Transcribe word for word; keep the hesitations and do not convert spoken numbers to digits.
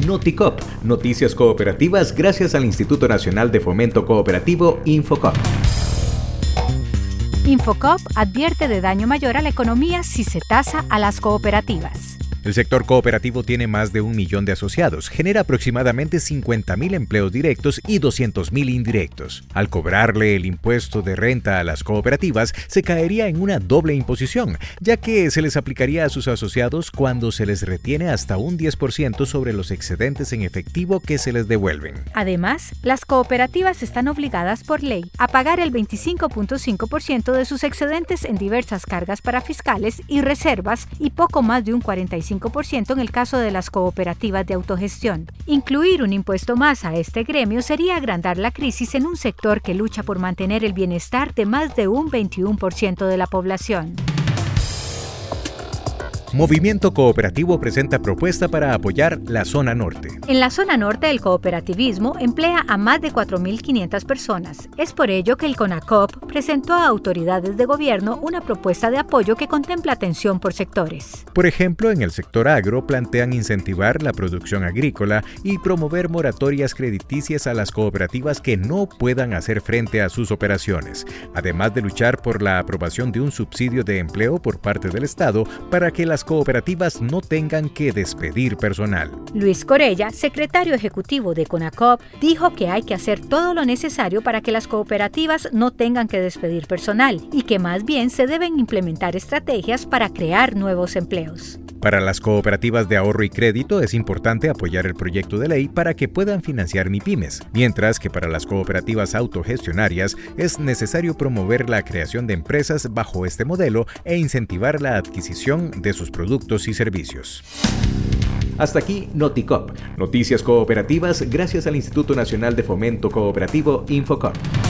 Noticop, noticias cooperativas gracias al Instituto Nacional de Fomento Cooperativo Infocop. Infocop advierte de daño mayor a la economía si se tasa a las cooperativas. El sector cooperativo tiene más de un millón de asociados, genera aproximadamente cincuenta mil empleos directos y doscientos mil indirectos. Al cobrarle el impuesto de renta a las cooperativas, se caería en una doble imposición, ya que se les aplicaría a sus asociados cuando se les retiene hasta un diez por ciento sobre los excedentes en efectivo que se les devuelven. Además, las cooperativas están obligadas por ley a pagar el veinticinco punto cinco por ciento de sus excedentes en diversas cargas parafiscales y reservas y poco más de un cuarenta y cinco por ciento en el caso de las cooperativas de autogestión. Incluir un impuesto más a este gremio sería agrandar la crisis en un sector que lucha por mantener el bienestar de más de un veintiuno por ciento de la población. Movimiento Cooperativo presenta propuesta para apoyar la zona norte. En la zona norte el cooperativismo emplea a más de cuatro mil quinientas personas. Es por ello que el CONACOP presentó a autoridades de gobierno una propuesta de apoyo que contempla atención por sectores. Por ejemplo, en el sector agro plantean incentivar la producción agrícola y promover moratorias crediticias a las cooperativas que no puedan hacer frente a sus operaciones, además de luchar por la aprobación de un subsidio de empleo por parte del Estado para que las cooperativas no tengan que despedir personal. Luis Corella, secretario ejecutivo de CONACOP, dijo que hay que hacer todo lo necesario para que las cooperativas no tengan que despedir personal y que más bien se deben implementar estrategias para crear nuevos empleos. Para las cooperativas de ahorro y crédito es importante apoyar el proyecto de ley para que puedan financiar MIPYMES, mientras que para las cooperativas autogestionarias es necesario promover la creación de empresas bajo este modelo e incentivar la adquisición de sus productos y servicios. Hasta aquí Noticop, noticias cooperativas gracias al Instituto Nacional de Fomento Cooperativo Infocop.